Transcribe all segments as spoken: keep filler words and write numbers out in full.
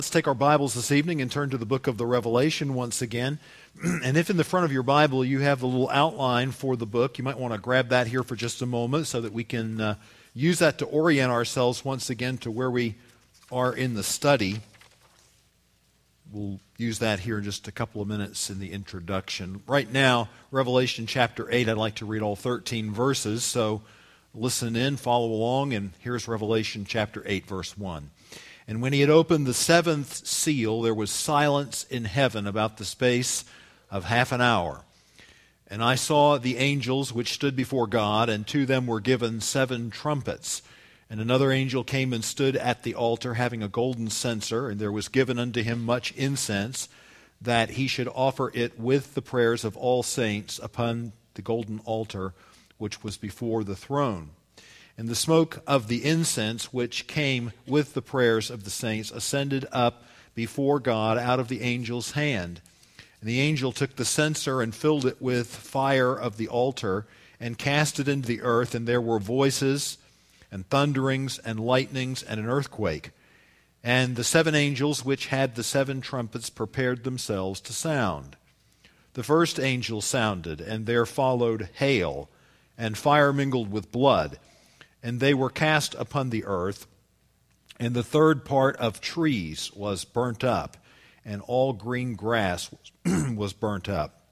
Let's take our Bibles this evening and turn to the book of the Revelation once again. And if in the front of your Bible you have the little outline for the book, you might want to grab that here for just a moment so that we can uh, use that to orient ourselves once again to where we are in the study. We'll use that here in just a couple of minutes in the introduction. Right now, Revelation chapter eight, I'd like to read all thirteen verses, so listen in, follow along, and here's Revelation chapter eight, verse one. And when he had opened the seventh seal, there was silence in heaven about the space of half an hour. And I saw the angels which stood before God, and to them were given seven trumpets. And another angel came and stood at the altar, having a golden censer, and there was given unto him much incense, that he should offer it with the prayers of all saints upon the golden altar which was before the throne. And the smoke of the incense which came with the prayers of the saints ascended up before God out of the angel's hand. And the angel took the censer and filled it with fire of the altar and cast it into the earth, and there were voices and thunderings and lightnings and an earthquake. And the seven angels which had the seven trumpets prepared themselves to sound. The first angel sounded, and there followed hail, and fire mingled with blood. And they were cast upon the earth, and the third part of trees was burnt up, and all green grass was burnt up.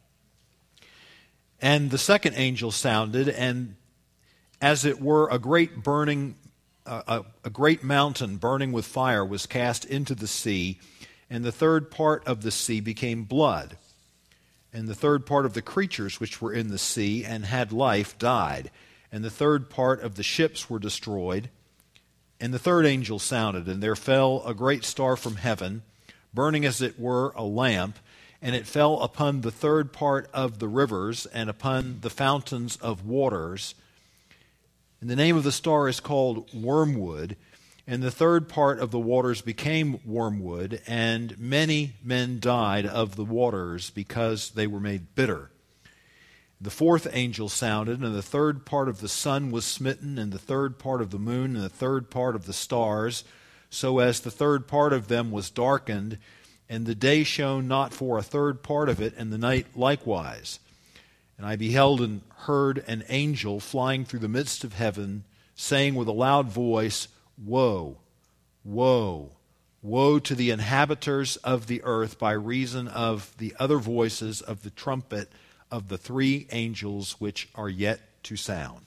And the second angel sounded, and as it were a great burning, uh, a, a great mountain burning with fire was cast into the sea, and the third part of the sea became blood. And the third part of the creatures which were in the sea and had life died. And the third part of the ships were destroyed. And the third angel sounded, and there fell a great star from heaven, burning as it were a lamp, and it fell upon the third part of the rivers and upon the fountains of waters. And the name of the star is called Wormwood, and the third part of the waters became wormwood, and many men died of the waters because they were made bitter. The fourth angel sounded, and the third part of the sun was smitten, and the third part of the moon, and the third part of the stars, so as the third part of them was darkened, and the day shone not for a third part of it, and the night likewise. And I beheld and heard an angel flying through the midst of heaven, saying with a loud voice, Woe, woe, woe to the inhabitants of the earth by reason of the other voices of the trumpet of the three angels which are yet to sound.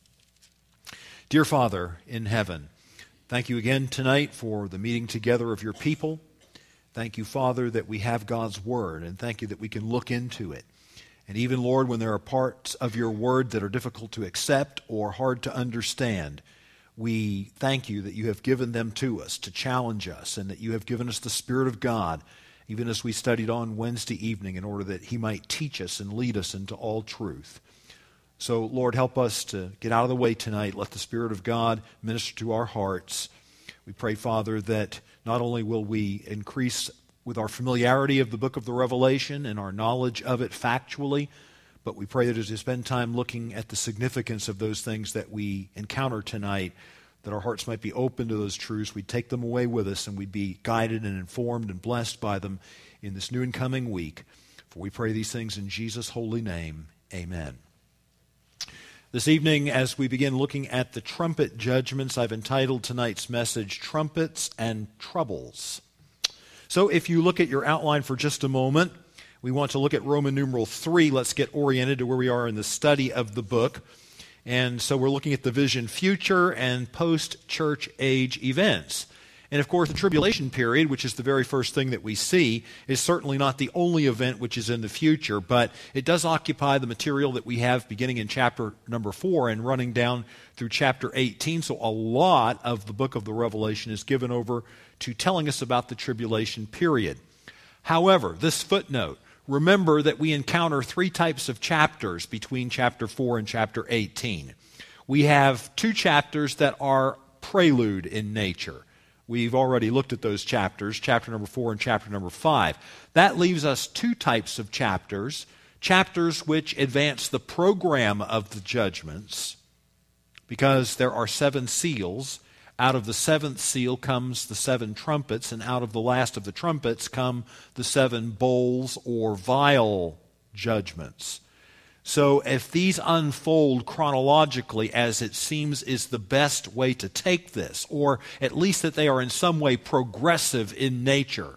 Dear Father in heaven, thank you again tonight for the meeting together of your people. Thank you, Father, that we have God's Word, and thank you that we can look into it. And even, Lord, when there are parts of your Word that are difficult to accept or hard to understand, we thank you that you have given them to us to challenge us, and that you have given us the Spirit of God, even as we studied on Wednesday evening, in order that he might teach us and lead us into all truth. So, Lord, help us to get out of the way tonight. Let the Spirit of God minister to our hearts. We pray, Father, that not only will we increase with our familiarity of the book of the Revelation and our knowledge of it factually, but we pray that as we spend time looking at the significance of those things that we encounter tonight, that our hearts might be open to those truths, we'd take them away with us, and we'd be guided and informed and blessed by them in this new and coming week. For we pray these things in Jesus' holy name. Amen. This evening, as we begin looking at the trumpet judgments, I've entitled tonight's message, Trumpets and Troubles. So if you look at your outline for just a moment, we want to look at Roman numeral three. Let's get oriented to where we are in the study of the book. And so we're looking at the vision future and post-church age events. And of course, the tribulation period, which is the very first thing that we see, is certainly not the only event which is in the future, but it does occupy the material that we have beginning in chapter number four and running down through chapter eighteen. So a lot of the book of the Revelation is given over to telling us about the tribulation period. However, this footnote, remember that we encounter three types of chapters between chapter four and chapter eighteen. We have two chapters that are prelude in nature. We've already looked at those chapters, chapter number four and chapter number five. That leaves us two types of chapters, chapters which advance the program of the judgments, because there are seven seals, Out of the seventh seal comes the seven trumpets, and out of the last of the trumpets come the seven bowls or vial judgments. So if these unfold chronologically, as it seems is the best way to take this, or at least that they are in some way progressive in nature,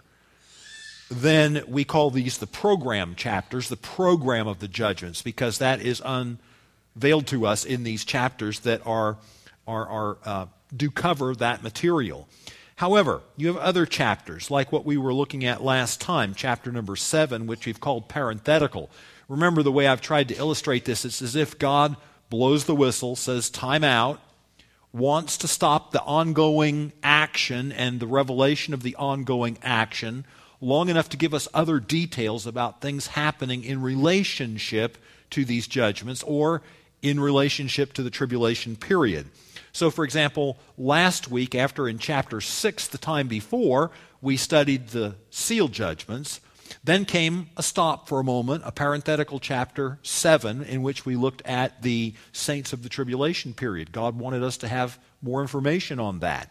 then we call these the program chapters, the program of the judgments, because that is unveiled to us in these chapters that are, are, are uh, do cover that material. However, you have other chapters, like what we were looking at last time, chapter number seven, which we've called parenthetical. Remember, the way I've tried to illustrate this, it's as if God blows the whistle, says time out, wants to stop the ongoing action and the revelation of the ongoing action long enough to give us other details about things happening in relationship to these judgments or in relationship to the tribulation period. So, for example, last week, after in chapter six, the time before, we studied the seal judgments. Then came a stop for a moment, a parenthetical chapter seven, in which we looked at the saints of the tribulation period. God wanted us to have more information on that.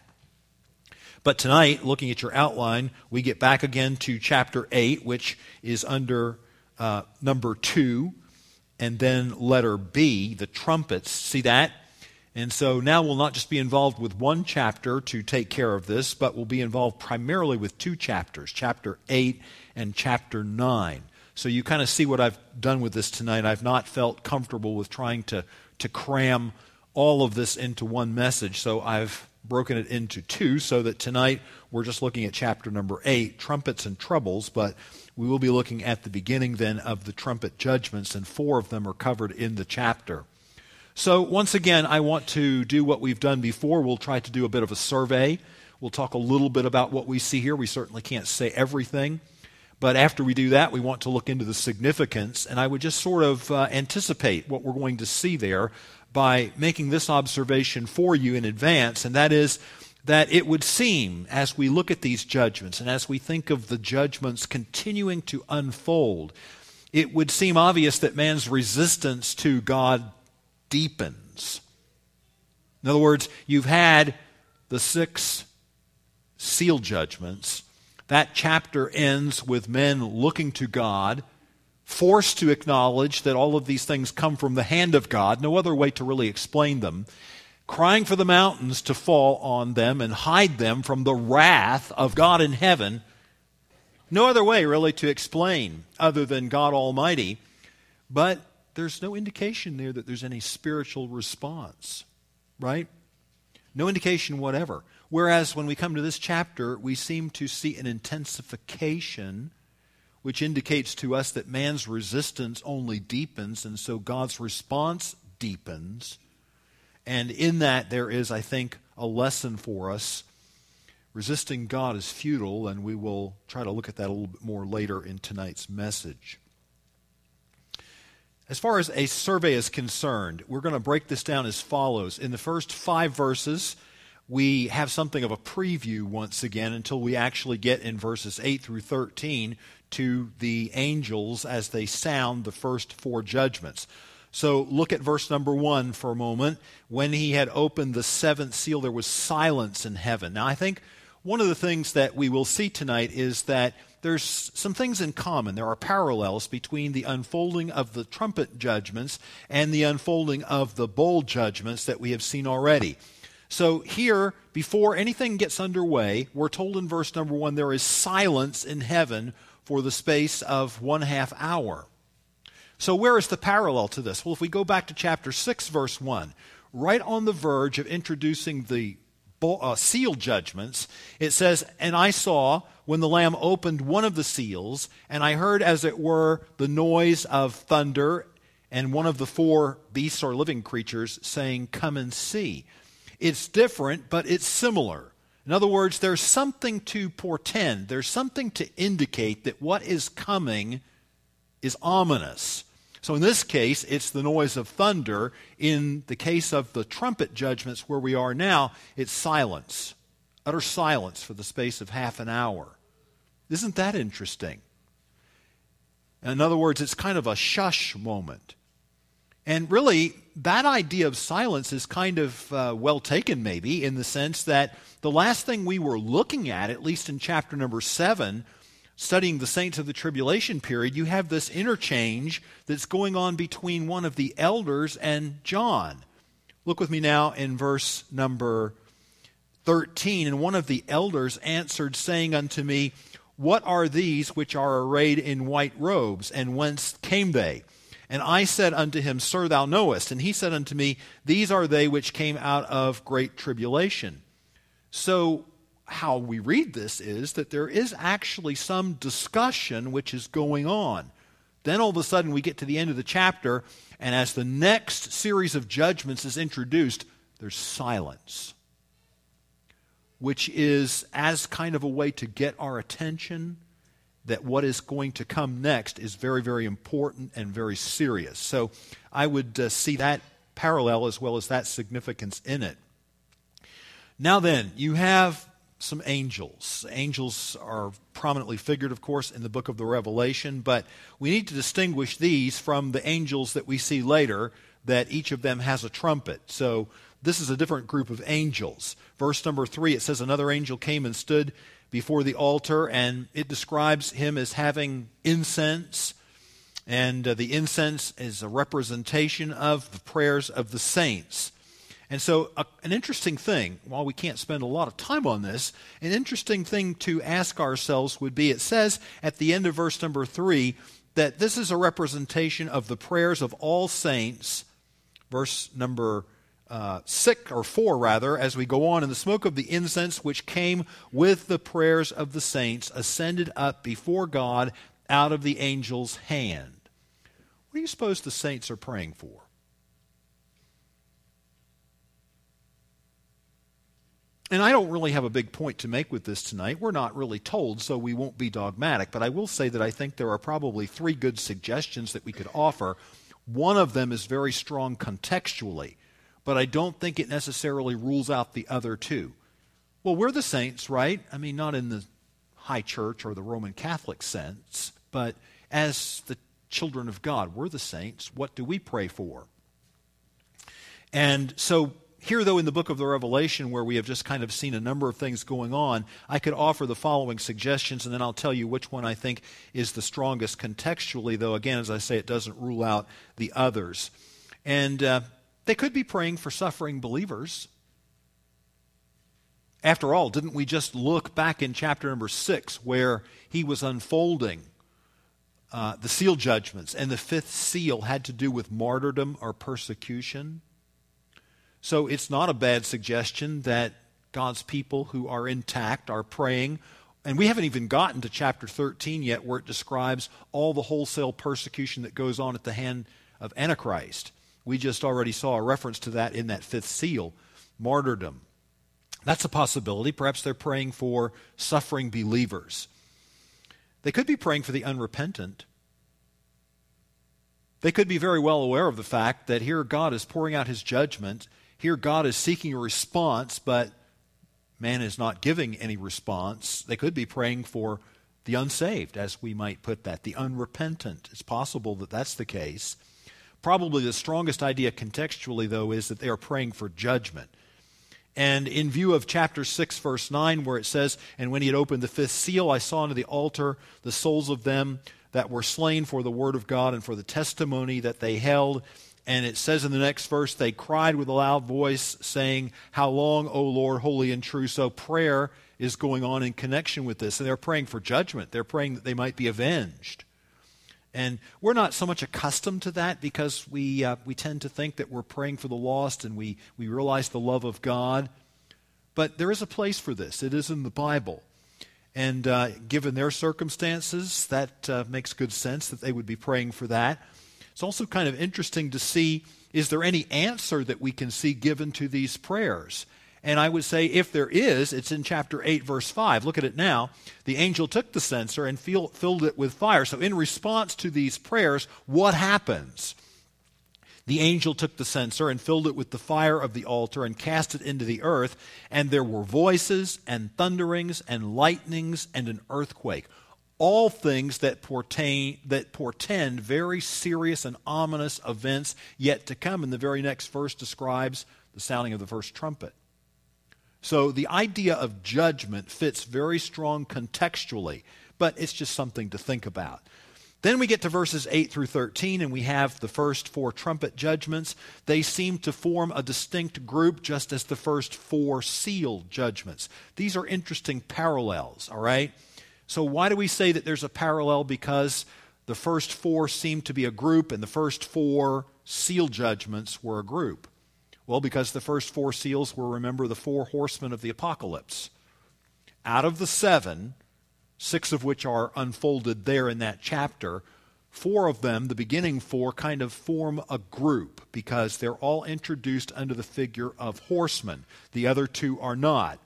But tonight, looking at your outline, we get back again to chapter eight, which is under uh, number two, and then letter B, the trumpets. See that? And so now we'll not just be involved with one chapter to take care of this, but we'll be involved primarily with two chapters, chapter eight and chapter nine. So you kind of see what I've done with this tonight. I've not felt comfortable with trying to, to cram all of this into one message, so I've broken it into two so that tonight we're just looking at chapter number eight, trumpets and troubles, but we will be looking at the beginning then of the trumpet judgments, and four of them are covered in the chapter. So once again, I want to do what we've done before. We'll try to do a bit of a survey. We'll talk a little bit about what we see here. We certainly can't say everything. But after we do that, we want to look into the significance. And I would just sort of uh, anticipate what we're going to see there by making this observation for you in advance. And that is that it would seem, as we look at these judgments and as we think of the judgments continuing to unfold, it would seem obvious that man's resistance to God deepens. In other words, you've had the six seal judgments. That chapter ends with men looking to God, forced to acknowledge that all of these things come from the hand of God, no other way to really explain them, crying for the mountains to fall on them and hide them from the wrath of God in heaven. No other way really to explain other than God Almighty, but there's no indication there that there's any spiritual response, right? No indication whatever. Whereas when we come to this chapter, we seem to see an intensification, which indicates to us that man's resistance only deepens, and so God's response deepens. And in that there is, I think, a lesson for us. Resisting God is futile, and we will try to look at that a little bit more later in tonight's message. As far as a survey is concerned, we're going to break this down as follows. In the first five verses, we have something of a preview once again until we actually get in verses eight through thirteen to the angels as they sound the first four judgments. So look at verse number one for a moment. When he had opened the seventh seal, there was silence in heaven. Now I think one of the things that we will see tonight is that there's some things in common. There are parallels between the unfolding of the trumpet judgments and the unfolding of the bowl judgments that we have seen already. So here, before anything gets underway, we're told in verse number one, there is silence in heaven for the space of one half hour. So where is the parallel to this? Well, if we go back to chapter six, verse one, right on the verge of introducing the Uh, seal judgments, it says, "And I saw when the Lamb opened one of the seals, and I heard as it were the noise of thunder, and one of the four beasts or living creatures saying, 'Come and see.'" It's different, but it's similar. In other words, there's something to portend. There's something to indicate that what is coming is ominous. So in this case, it's the noise of thunder. In the case of the trumpet judgments where we are now, it's silence. Utter silence for the space of half an hour. Isn't that interesting? In other words, it's kind of a shush moment. And really, that idea of silence is kind of uh, well taken, maybe, in the sense that the last thing we were looking at, at least in chapter number seven, studying the saints of the tribulation period, you have this interchange that's going on between one of the elders and John. Look with me now in verse number thirteen. And one of the elders answered, saying unto me, What are these which are arrayed in white robes, and whence came they? And I said unto him, Sir, thou knowest. And he said unto me, These are they which came out of great tribulation. So how we read this is that there is actually some discussion which is going on. Then all of a sudden we get to the end of the chapter, and as the next series of judgments is introduced, there's silence, which is as kind of a way to get our attention that what is going to come next is very, very important and very serious. So I would uh, see that parallel as well as that significance in it. Now then, you have some angels. Angels are prominently figured, of course, in the book of the Revelation, but we need to distinguish these from the angels that we see later, that each of them has a trumpet. So this is a different group of angels. Verse number three, it says, Another angel came and stood before the altar, and it describes him as having incense, and uh, the incense is a representation of the prayers of the saints. And so uh, an interesting thing, while we can't spend a lot of time on this, an interesting thing to ask ourselves would be, it says at the end of verse number three that this is a representation of the prayers of all saints. Verse number uh, six, or four rather, as we go on, and the smoke of the incense which came with the prayers of the saints ascended up before God out of the angel's hand. What do you suppose the saints are praying for? And I don't really have a big point to make with this tonight. We're not really told, so we won't be dogmatic. But I will say that I think there are probably three good suggestions that we could offer. One of them is very strong contextually, but I don't think it necessarily rules out the other two. Well, we're the saints, right? I mean, not in the high church or the Roman Catholic sense, but as the children of God, we're the saints. What do we pray for? And so here, though, in the book of the Revelation, where we have just kind of seen a number of things going on, I could offer the following suggestions, and then I'll tell you which one I think is the strongest contextually, though, again, as I say, it doesn't rule out the others. And uh, they could be praying for suffering believers. After all, didn't we just look back in chapter number six, where he was unfolding uh, the seal judgments, and the fifth seal had to do with martyrdom or persecution? So it's not a bad suggestion that God's people who are intact are praying. And we haven't even gotten to chapter thirteen yet, where it describes all the wholesale persecution that goes on at the hand of Antichrist. We just already saw a reference to that in that fifth seal, martyrdom. That's a possibility. Perhaps they're praying for suffering believers. They could be praying for the unrepentant. They could be very well aware of the fact that here God is pouring out his judgment. Here God is seeking a response, but man is not giving any response. They could be praying for the unsaved, as we might put that, the unrepentant. It's possible that that's the case. Probably the strongest idea contextually, though, is that they are praying for judgment. And in view of chapter six, verse nine, where it says, And when he had opened the fifth seal, I saw unto the altar the souls of them that were slain for the word of God and for the testimony that they held. And it says in the next verse, they cried with a loud voice, saying, How long, O Lord, holy and true? So prayer is going on in connection with this. And they're praying for judgment. They're praying that they might be avenged. And we're not so much accustomed to that because we uh, we tend to think that we're praying for the lost and we, we realize the love of God. But there is a place for this. It is in the Bible. And uh, given their circumstances, that uh, makes good sense that they would be praying for that. It's also kind of interesting to see, is there any answer that we can see given to these prayers? And I would say if there is, it's in chapter eight, verse five. Look at it now. The angel took the censer and filled it with fire. So in response to these prayers, what happens? The angel took the censer and filled it with the fire of the altar and cast it into the earth. And there were voices and thunderings and lightnings and an earthquake. all things that portend, that portend very serious and ominous events yet to come. And the very next verse describes the sounding of the first trumpet. So the idea of judgment fits very strong contextually, but it's just something to think about. Then we get to verses eight through thirteen, and we have the first four trumpet judgments. They seem to form a distinct group, just as the first four seal judgments. These are interesting parallels, all right? So why do we say that there's a parallel? Because the first four seem to be a group, and the first four seal judgments were a group. Well, because the first four seals were, remember, the four horsemen of the apocalypse. Out of the seven, six of which are unfolded there in that chapter, four of them, the beginning four, kind of form a group because they're all introduced under the figure of horsemen. The other two are not.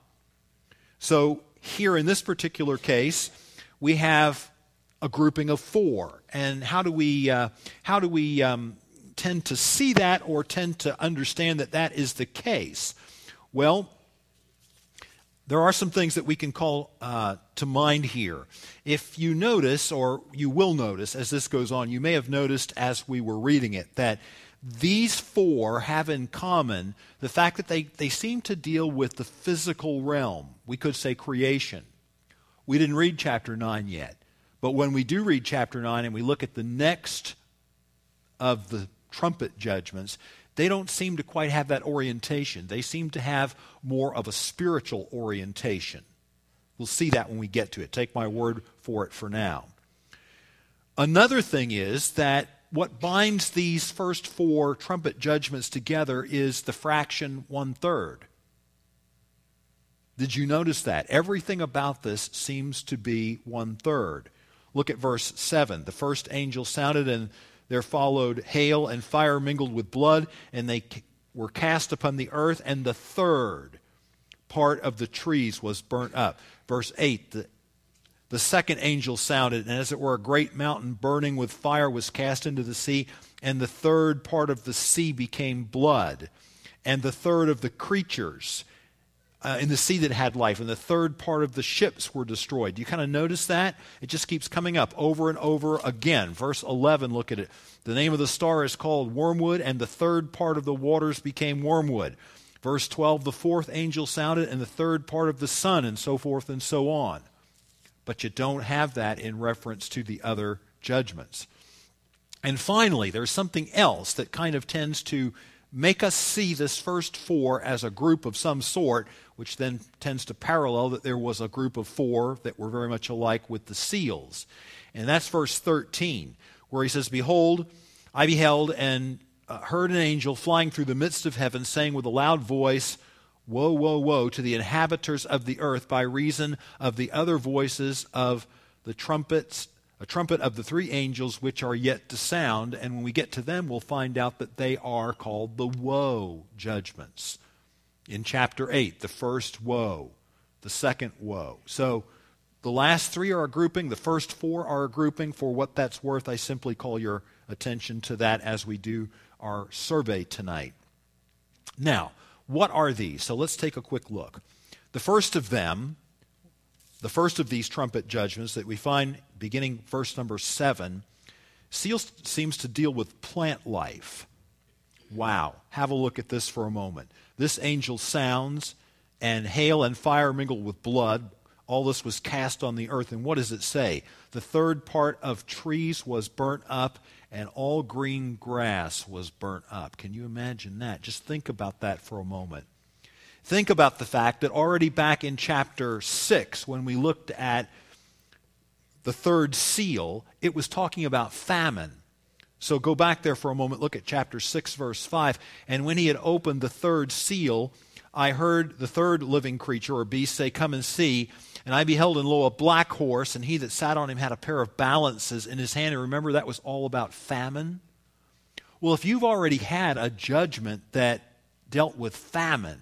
So here in this particular case, we have a grouping of four. And how do we uh, how do we um, tend to see that or tend to understand that that is the case? Well, there are some things that we can call uh, to mind here. If you notice, or you will notice as this goes on, you may have noticed as we were reading it, that these four have in common the fact that they, they seem to deal with the physical realm. We could say creation. We didn't read chapter nine yet. But when we do read chapter nine and we look at the next of the trumpet judgments, they don't seem to quite have that orientation. They seem to have more of a spiritual orientation. We'll see that when we get to it. Take my word for it for now. Another thing is that what binds these first four trumpet judgments together is the fraction one-third. Did you notice that? Everything about this seems to be one-third. Look at verse seven. The first angel sounded, and there followed hail and fire mingled with blood, and they were cast upon the earth, and the third part of the trees was burnt up. Verse eight, the, the second angel sounded, and as it were a great mountain burning with fire was cast into the sea, and the third part of the sea became blood, and the third of the creatures Uh, in the sea that had life, and the third part of the ships were destroyed. Do you kind of notice that? It just keeps coming up over and over again. Verse eleven, look at it. The name of the star is called Wormwood, and the third part of the waters became wormwood. Verse twelve, the fourth angel sounded, and the third part of the sun, and so forth and so on. But you don't have that in reference to the other judgments. And finally, there's something else that kind of tends to make us see this first four as a group of some sort, which then tends to parallel that there was a group of four that were very much alike with the seals. And that's verse thirteen, where he says, Behold, I beheld and uh, heard an angel flying through the midst of heaven, saying with a loud voice, Woe, woe, woe to the inhabitants of the earth by reason of the other voices of the trumpets, a trumpet of the three angels which are yet to sound. And when we get to them, we'll find out that they are called the woe judgments. In chapter eight, the first woe, the second woe. So the last three are a grouping. The first four are a grouping. For what that's worth, I simply call your attention to that as we do our survey tonight. Now, what are these? So let's take a quick look. The first of them, the first of these trumpet judgments that we find beginning verse number seven, seals, seems to deal with plant life. Wow. Have a look at this for a moment. This angel sounds, and hail and fire mingled with blood. All this was cast on the earth. And what does it say? The third part of trees was burnt up, and all green grass was burnt up. Can you imagine that? Just think about that for a moment. Think about the fact that already back in chapter six, when we looked at the third seal, it was talking about famine. So go back there for a moment, look at chapter six, verse five. And when he had opened the third seal, I heard the third living creature or beast say, Come and see. And I beheld, and lo, a black horse, and he that sat on him had a pair of balances in his hand. And remember, that was all about famine. Well, if you've already had a judgment that dealt with famine,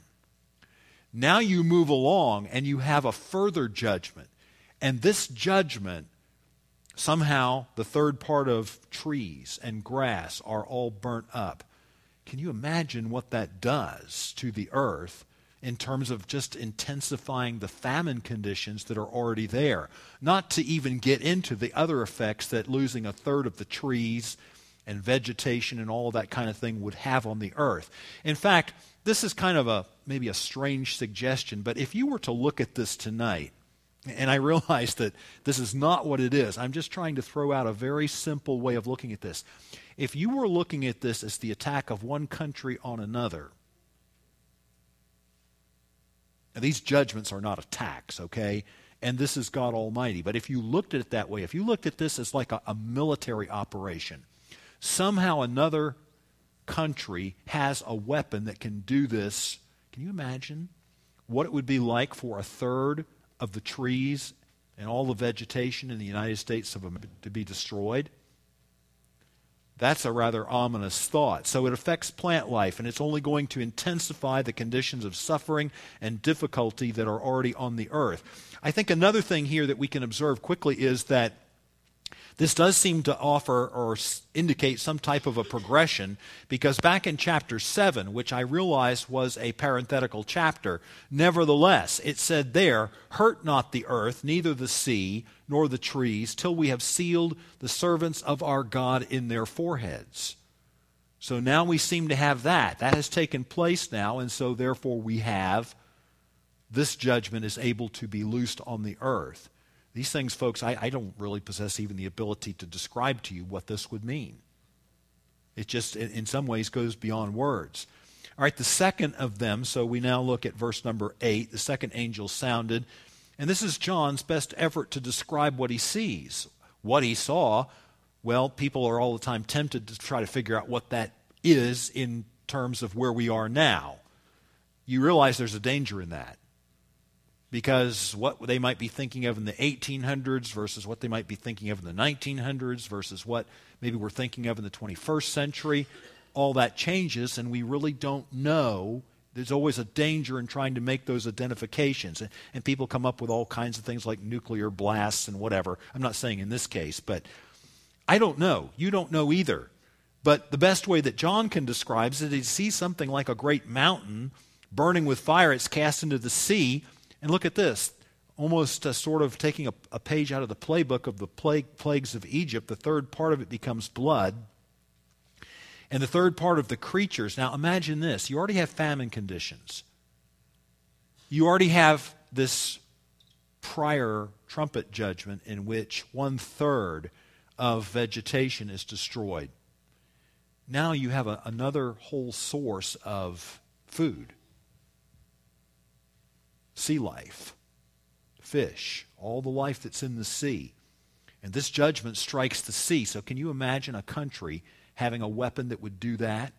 now you move along and you have a further judgment. And this judgment, somehow the third part of trees and grass are all burnt up. Can you imagine what that does to the earth in terms of just intensifying the famine conditions that are already there. Not to even get into the other effects that losing a third of the trees and vegetation and all of that kind of thing would have on the earth. In fact, this is kind of a maybe a strange suggestion, but if you were to look at this tonight, and I realize that this is not what it is, I'm just trying to throw out a very simple way of looking at this. If you were looking at this as the attack of one country on another, and these judgments are not attacks, okay? And this is God Almighty. But if you looked at it that way, if you looked at this as like a, a military operation, somehow another country has a weapon that can do this. Can you imagine what it would be like for a third of the trees and all the vegetation in the United States to be destroyed? That's a rather ominous thought. So it affects plant life, and it's only going to intensify the conditions of suffering and difficulty that are already on the earth. I think another thing here that we can observe quickly is that this does seem to offer or indicate some type of a progression, because back in chapter seven, which I realize was a parenthetical chapter, nevertheless, it said there, "Hurt not the earth, neither the sea, nor the trees, till we have sealed the servants of our God in their foreheads." So now we seem to have that. That has taken place now, and so therefore we have this judgment is able to be loosed on the earth. These things, folks, I, I don't really possess even the ability to describe to you what this would mean. It just, in some ways, goes beyond words. All right, the second of them, so we now look at verse number eight. The second angel sounded, and this is John's best effort to describe what he sees. What he saw, well, people are all the time tempted to try to figure out what that is in terms of where we are now. You realize there's a danger in that, because what they might be thinking of in the eighteen hundreds versus what they might be thinking of in the nineteen hundreds versus what maybe we're thinking of in the twenty-first century, all that changes, and we really don't know. There's always a danger in trying to make those identifications. And, and people come up with all kinds of things like nuclear blasts and whatever. I'm not saying in this case, but I don't know. You don't know either. But the best way that John can describe it is he sees something like a great mountain burning with fire. It's cast into the sea. And look at this, almost uh, sort of taking a, a page out of the playbook of the plague, plagues of Egypt. The third part of it becomes blood. And the third part of the creatures. Now imagine this. You already have famine conditions. You already have this prior trumpet judgment in which one-third of vegetation is destroyed. Now you have a, another whole source of food. Sea life, fish, all the life that's in the sea. And this judgment strikes the sea. So can you imagine a country having a weapon that would do that?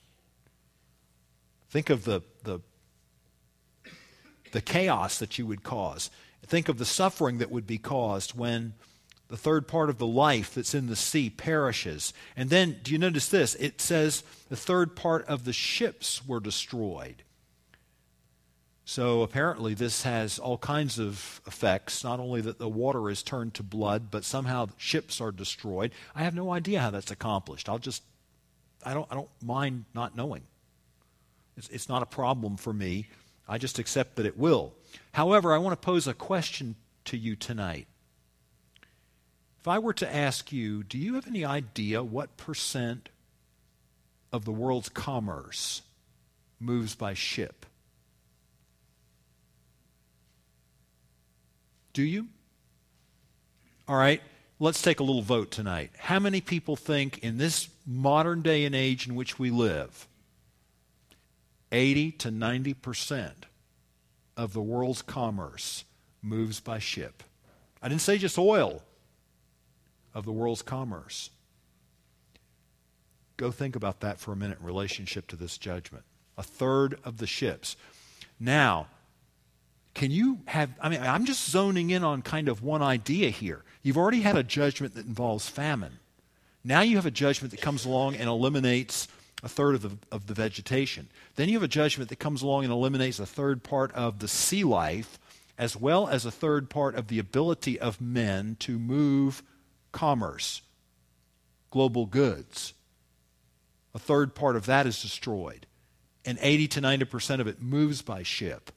Think of the, the, the chaos that you would cause. Think of the suffering that would be caused when the third part of the life that's in the sea perishes. And then, do you notice this? It says the third part of the ships were destroyed. So apparently this has all kinds of effects, not only that the water is turned to blood, but somehow ships are destroyed. I have no idea how that's accomplished. I'll just, I don't, I don't mind not knowing. It's, it's not a problem for me. I just accept that it will. However, I want to pose a question to you tonight. If I were to ask you, do you have any idea what percent of the world's commerce moves by ship? Do you? All right, let's take a little vote tonight. How many people think in this modern day and age in which we live, eighty to ninety percent of the world's commerce moves by ship? I didn't say just oil, of the world's commerce. Go think about that for a minute in relationship to this judgment. A third of the ships. Now, can you have, I mean, I'm just zoning in on kind of one idea here. You've already had a judgment that involves famine. Now you have a judgment that comes along and eliminates a third of the, of the vegetation. Then you have a judgment that comes along and eliminates a third part of the sea life, as well as a third part of the ability of men to move commerce, global goods. A third part of that is destroyed. and eighty to ninety percent of it moves by ship.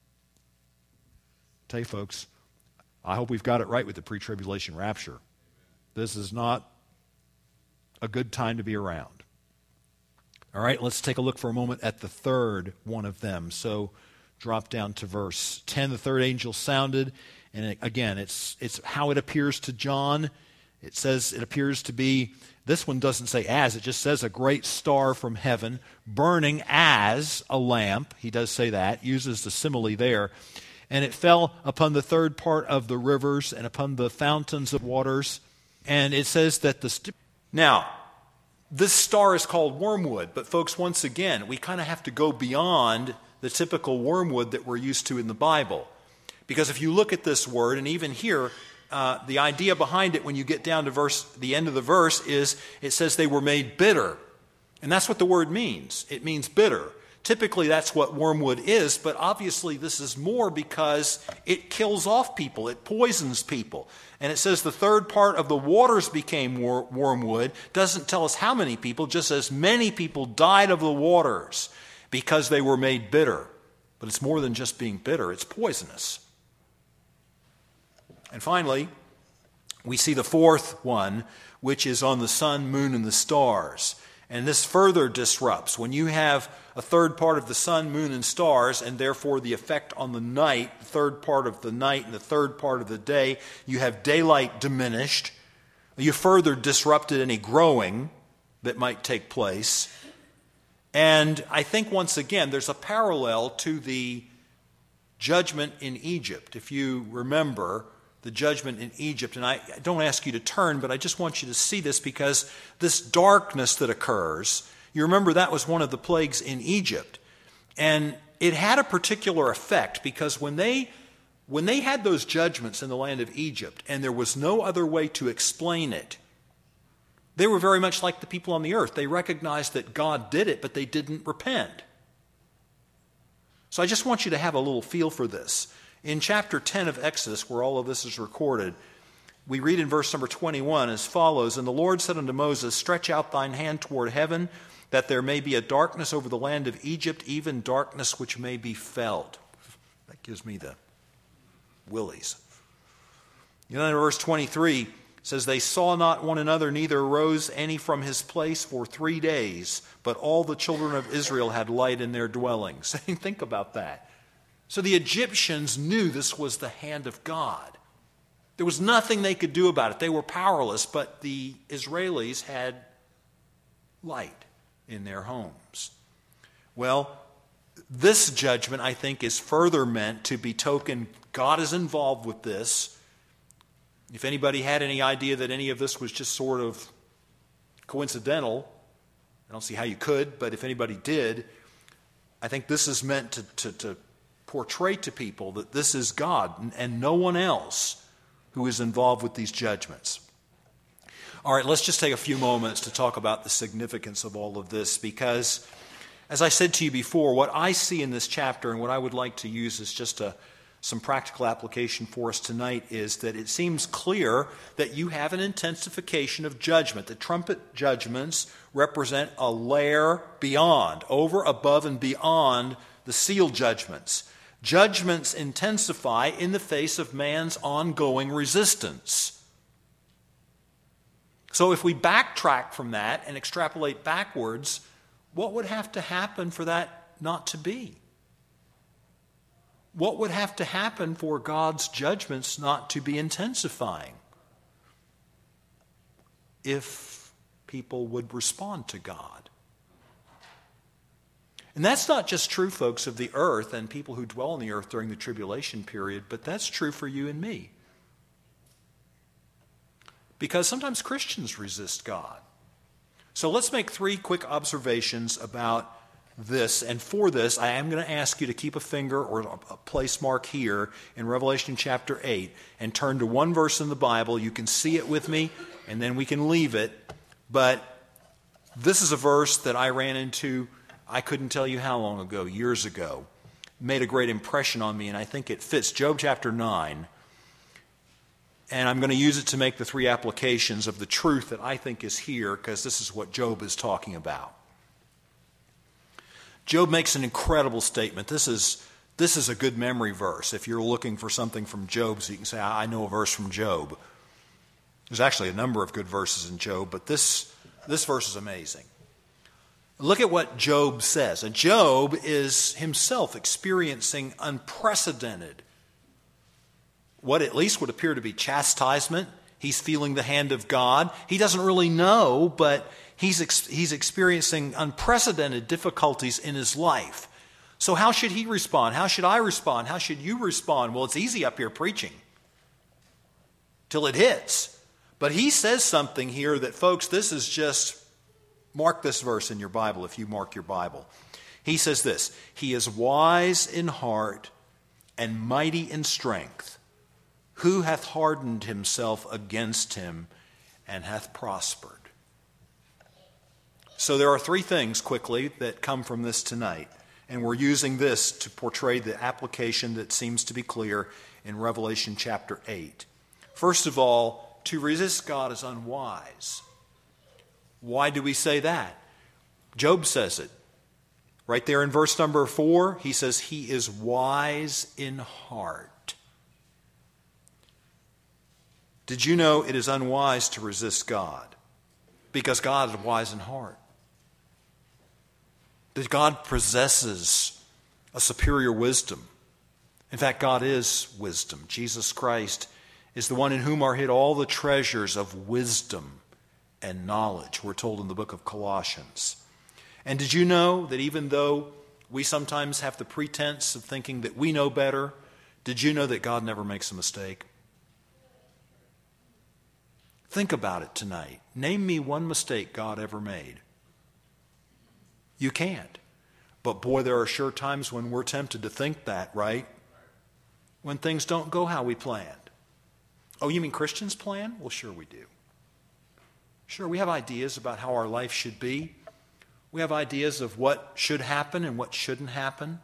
I tell you folks, I hope we've got it right with the pre-tribulation rapture. This is not a good time to be around. All right, let's take a look for a moment at the third one of them. So drop down to verse ten. The third angel sounded, and it, again, it's it's how it appears to John. It says it appears to be, this one doesn't say as, it just says a great star from heaven, burning as a lamp. He does say that, uses the simile there. And it fell upon the third part of the rivers and upon the fountains of waters. And it says that the... St- now, this star is called wormwood, but folks, once again, we kind of have to go beyond the typical wormwood that we're used to in the Bible. Because if you look at this word, and even here, uh, the idea behind it when you get down to verse, the end of the verse is, it says they were made bitter. And that's what the word means. It means bitter. Typically that's what wormwood is, but obviously this is more because it kills off people, it poisons people. And it says the third part of the waters became wor- wormwood. Doesn't tell us how many people, just says many people died of the waters because they were made bitter. But it's more than just being bitter, it's poisonous. And finally, we see the fourth one, which is on the sun, moon, and the stars. And this further disrupts. When you have a third part of the sun, moon, and stars, and therefore the effect on the night, the third part of the night and the third part of the day, you have daylight diminished. You further disrupted any growing that might take place. And I think once again, there's a parallel to the judgment in Egypt. If you remember the judgment in Egypt, and I don't ask you to turn, but I just want you to see this because this darkness that occurs, you remember that was one of the plagues in Egypt. And it had a particular effect because when they when they had those judgments in the land of Egypt and there was no other way to explain it, they were very much like the people on the earth. They recognized that God did it, but they didn't repent. So I just want you to have a little feel for this. In chapter ten of Exodus, where all of this is recorded, we read in verse number twenty-one as follows, "And the Lord said unto Moses, Stretch out thine hand toward heaven, that there may be a darkness over the land of Egypt, even darkness which may be felt." That gives me the willies. And then in verse twenty-three, it says, "They saw not one another, neither arose any from his place for three days, but all the children of Israel had light in their dwellings." Think about that. So the Egyptians knew this was the hand of God. There was nothing they could do about it. They were powerless, but the Israelis had light in their homes. Well, this judgment, I think, is further meant to betoken God is involved with this. If anybody had any idea that any of this was just sort of coincidental, I don't see how you could, but if anybody did, I think this is meant to, to, to portray to people that this is God and, and no one else who is involved with these judgments. All right, let's just take a few moments to talk about the significance of all of this because, as I said to you before, what I see in this chapter and what I would like to use as just a, some practical application for us tonight is that it seems clear that you have an intensification of judgment. The trumpet judgments represent a layer beyond, over, above, and beyond the seal judgments. Judgments intensify in the face of man's ongoing resistance. So if we backtrack from that and extrapolate backwards, what would have to happen for that not to be? What would have to happen for God's judgments not to be intensifying? If people would respond to God. And that's not just true, folks, of the earth and people who dwell on the earth during the tribulation period, but that's true for you and me. Because sometimes Christians resist God. So let's make three quick observations about this. And for this, I am going to ask you to keep a finger or a place mark here in Revelation chapter eight and turn to one verse in the Bible. You can see it with me, and then we can leave it. But this is a verse that I ran into, I couldn't tell you how long ago, years ago. It made a great impression on me, and I think it fits. Job chapter nine. And I'm going to use it to make the three applications of the truth that I think is here, because this is what Job is talking about. Job makes an incredible statement. This is, this is a good memory verse. If you're looking for something from Job, so you can say, I know a verse from Job. There's actually a number of good verses in Job, but this, this verse is amazing. Look at what Job says. And Job is himself experiencing unprecedented, what at least would appear to be chastisement. He's feeling the hand of God. He doesn't really know, but he's ex- he's experiencing unprecedented difficulties in his life. So how should he respond? How should I respond? How should you respond? Well, it's easy up here preaching till it hits. But he says something here that, folks, this is just, mark this verse in your Bible if you mark your Bible. He says this, he is wise in heart and mighty in strength. Who hath hardened himself against him and hath prospered? So there are three things quickly that come from this tonight. And we're using this to portray the application that seems to be clear in Revelation chapter eight. First of all, to resist God is unwise. Why do we say that? Job says it. Right there in verse number four, he says he is wise in heart. Did you know it is unwise to resist God? Because God is wise in heart. That God possesses a superior wisdom. In fact, God is wisdom. Jesus Christ is the one in whom are hid all the treasures of wisdom and knowledge, we're told in the book of Colossians. And did you know that even though we sometimes have the pretense of thinking that we know better, did you know that God never makes a mistake? Think about it tonight. Name me one mistake God ever made. You can't. But boy, there are sure times when we're tempted to think that, right? When things don't go how we planned. Oh, you mean Christians plan? Well, sure we do. Sure, we have ideas about how our life should be. We have ideas of what should happen and what shouldn't happen.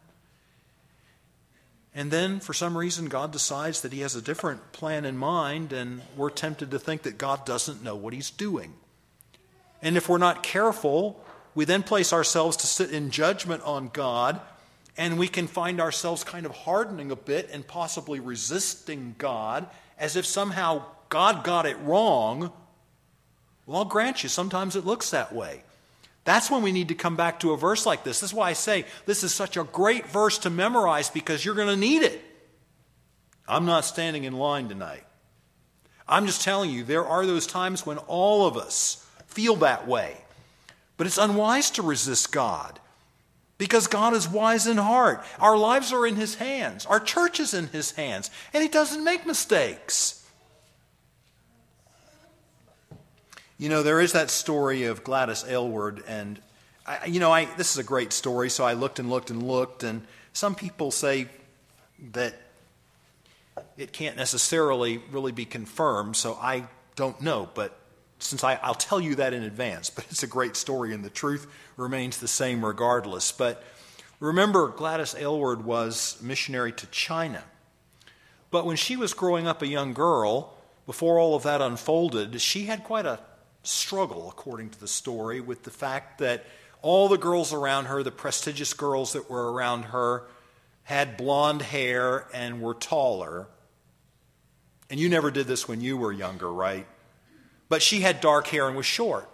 And then, for some reason, God decides that he has a different plan in mind, and we're tempted to think that God doesn't know what he's doing. And if we're not careful, we then place ourselves to sit in judgment on God, and we can find ourselves kind of hardening a bit and possibly resisting God, as if somehow God got it wrong. Well, I'll grant you, sometimes it looks that way. That's when we need to come back to a verse like this. This is why I say this is such a great verse to memorize, because you're going to need it. I'm not standing in line tonight. I'm just telling you, there are those times when all of us feel that way. But it's unwise to resist God, because God is wise in heart. Our lives are in his hands. Our church is in his hands. And he doesn't make mistakes. You know, there is that story of Gladys Aylward, and, I, you know, I, this is a great story, so I looked and looked and looked, and some people say that it can't necessarily really be confirmed, so I don't know, but since I, I'll tell you that in advance, but it's a great story, and the truth remains the same regardless. But remember, Gladys Aylward was missionary to China, but when she was growing up a young girl, before all of that unfolded, she had quite a struggle, according to the story, with the fact that all the girls around her, the prestigious girls that were around her, had blonde hair and were taller. And you never did this when you were younger, right? But she had dark hair and was short.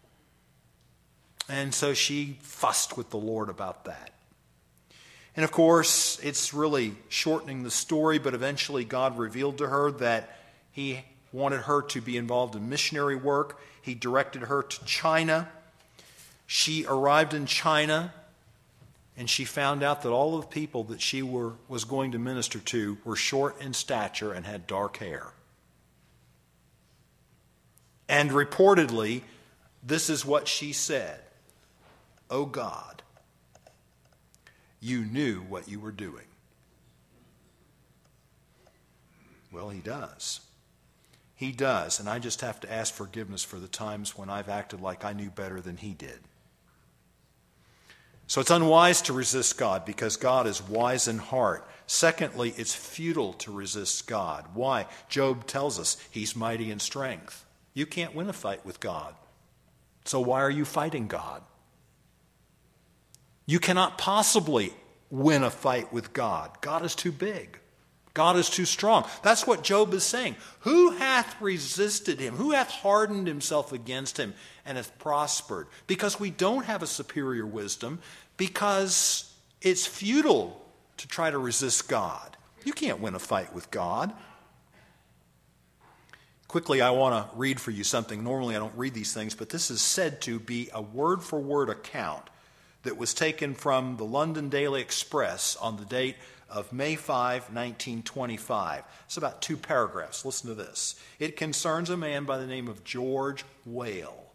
And so she fussed with the Lord about that. And of course, it's really shortening the story, but eventually God revealed to her that he wanted her to be involved in missionary work. He directed her to China. She arrived in China, and she found out that all of the people that she were, was going to minister to were short in stature and had dark hair. And reportedly, this is what she said: "Oh God, you knew what you were doing." Well, he does. He does, and I just have to ask forgiveness for the times when I've acted like I knew better than he did. So it's unwise to resist God, because God is wise in heart. Secondly, it's futile to resist God. Why? Job tells us he's mighty in strength. You can't win a fight with God. So why are you fighting God? You cannot possibly win a fight with God. God is too big. God is too strong. That's what Job is saying. Who hath resisted him? Who hath hardened himself against him and hath prospered? Because we don't have a superior wisdom, because it's futile to try to resist God. You can't win a fight with God. Quickly, I want to read for you something. Normally I don't read these things, but this is said to be a word-for-word account that was taken from the London Daily Express on the date of May fifth, nineteen twenty-five. It's about two paragraphs. Listen to this. It concerns a man by the name of George Whale.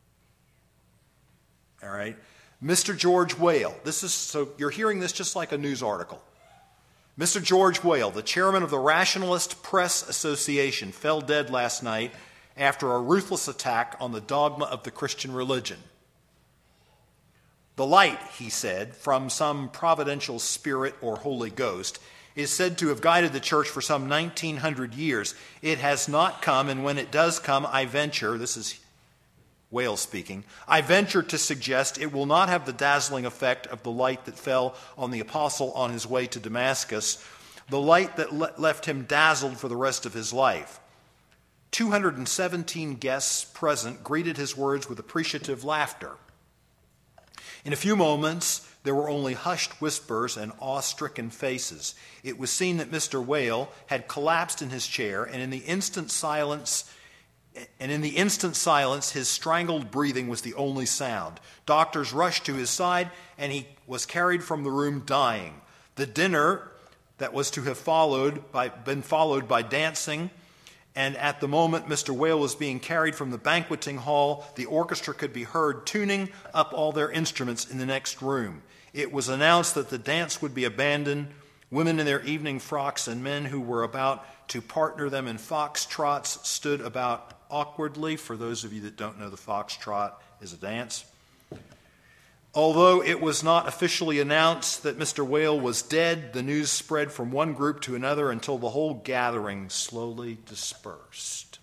All right? Mister George Whale. This is, so you're hearing this just like a news article. Mister George Whale, the chairman of the Rationalist Press Association, fell dead last night after a ruthless attack on the dogma of the Christian religion. The light, he said, from some providential spirit or Holy Ghost, is said to have guided the church for some nineteen hundred years. It has not come, and when it does come, I venture, this is Whale speaking, I venture to suggest it will not have the dazzling effect of the light that fell on the apostle on his way to Damascus, the light that le- left him dazzled for the rest of his life. two hundred seventeen guests present greeted his words with appreciative laughter. In a few moments, there were only hushed whispers and awe-stricken faces. It was seen that Mister Whale had collapsed in his chair, and in the instant silence And in the instant silence, his strangled breathing was the only sound. Doctors rushed to his side, and he was carried from the room dying. The dinner that was to have followed by, been followed by dancing, and at the moment Mister Whale was being carried from the banqueting hall, the orchestra could be heard tuning up all their instruments in the next room. It was announced that the dance would be abandoned. Women in their evening frocks and men who were about to partner them in foxtrots stood about awkwardly. For those of you that don't know, the foxtrot is a dance. Although it was not officially announced that Mister Whale was dead, the news spread from one group to another until the whole gathering slowly dispersed.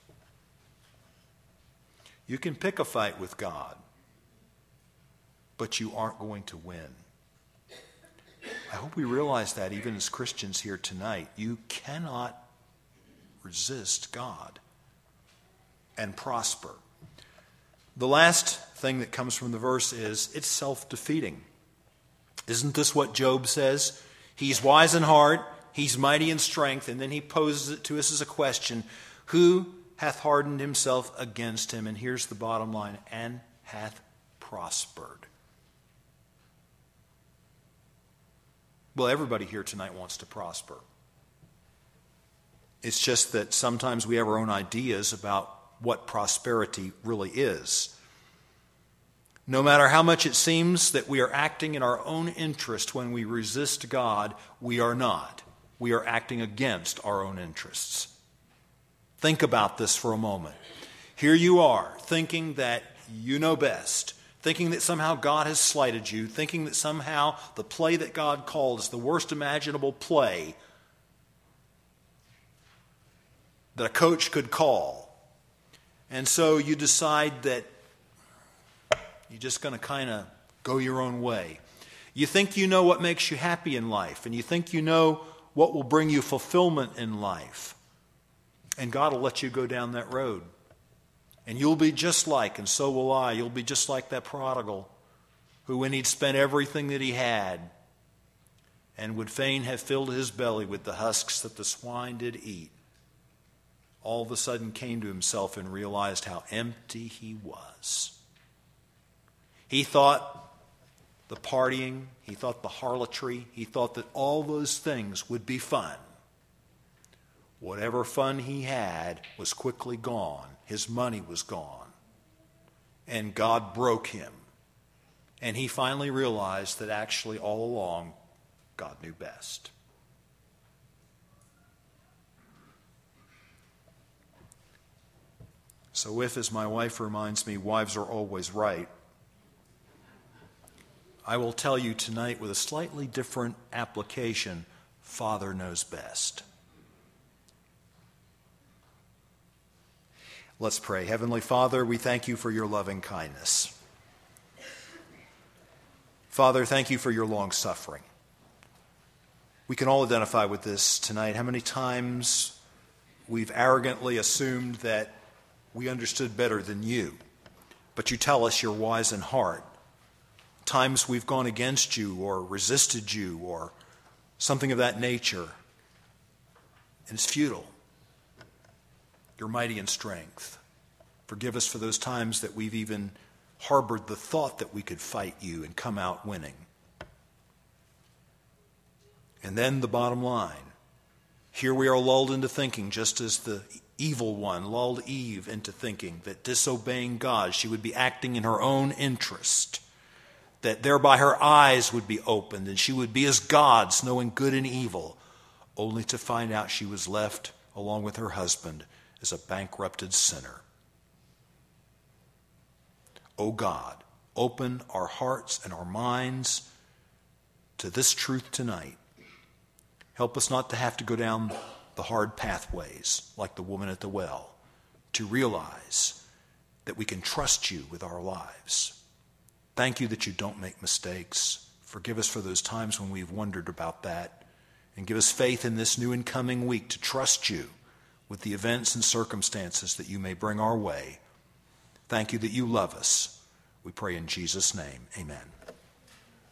You can pick a fight with God, but you aren't going to win. I hope we realize that even as Christians here tonight. You cannot resist God and prosper. The last thing that comes from the verse is it's self-defeating. Isn't this what Job says? He's wise in heart, he's mighty in strength, and then he poses it to us as a question. Who hath hardened himself against him? And here's the bottom line, and hath prospered. Well, everybody here tonight wants to prosper. It's just that sometimes we have our own ideas about what prosperity really is. No matter how much it seems that we are acting in our own interest when we resist God, we are not. We are acting against our own interests. Think about this for a moment. Here you are, thinking that you know best, thinking that somehow God has slighted you, thinking that somehow the play that God called is the worst imaginable play that a coach could call. And so you decide that you're just going to kind of go your own way. You think you know what makes you happy in life, and you think you know what will bring you fulfillment in life. And God will let you go down that road. And you'll be just like, and so will I, you'll be just like that prodigal who, when he'd spent everything that he had and would fain have filled his belly with the husks that the swine did eat, all of a sudden came to himself and realized how empty he was. He thought the partying, he thought the harlotry, he thought that all those things would be fun. Whatever fun he had was quickly gone. His money was gone. And God broke him. And he finally realized that actually all along, God knew best. So if, as my wife reminds me, wives are always right, I will tell you tonight with a slightly different application, Father knows best. Let's pray. Heavenly Father, we thank you for your loving kindness. Father, thank you for your long suffering. We can all identify with this tonight. How many times we've arrogantly assumed that we understood better than you, but you tell us you're wise in heart. Times we've gone against you or resisted you or something of that nature, and it's futile. You're mighty in strength. Forgive us for those times that we've even harbored the thought that we could fight you and come out winning. And then the bottom line. Here we are lulled into thinking, just as the evil one lulled Eve into thinking that disobeying God, she would be acting in her own interest, that thereby her eyes would be opened and she would be as gods, knowing good and evil, only to find out she was left, along with her husband, as a bankrupted sinner. O God, open our hearts and our minds to this truth tonight. Help us not to have to go down the hard pathways like the woman at the well, to realize that we can trust you with our lives. Thank you that you don't make mistakes. Forgive us for those times when we've wondered about that. And give us faith in this new and coming week to trust you with the events and circumstances that you may bring our way. Thank you that you love us. We pray in Jesus' name. Amen.